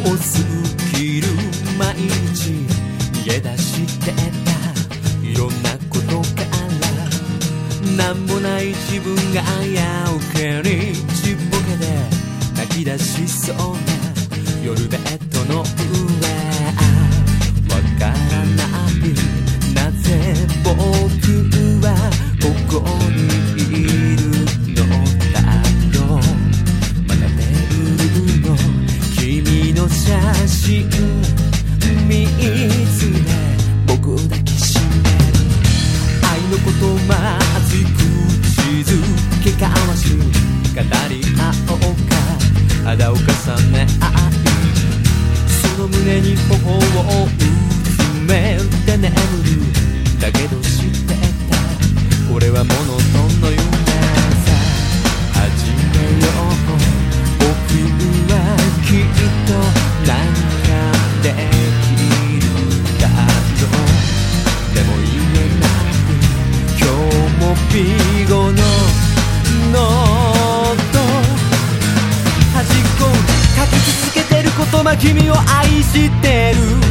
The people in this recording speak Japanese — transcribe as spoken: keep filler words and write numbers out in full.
多すぎる毎日逃げ出してたいろんなことからなんもない自分が危うけにちっぽけで泣き出しそうな夜ベッドの上わからないなぜ僕はここにいるのだろうまだ寝るの君の写真見つめ僕抱きしめる愛のことまず口づけ交わし語り合おうか肌を重ね合いその胸に頬をうつめて眠るだけど知ってたこれはモノトンの夢さ始めよう僕はきっと何かできるだろうでも言えない今日もビゴのノート端っこ書き続けてる言葉君を愛してる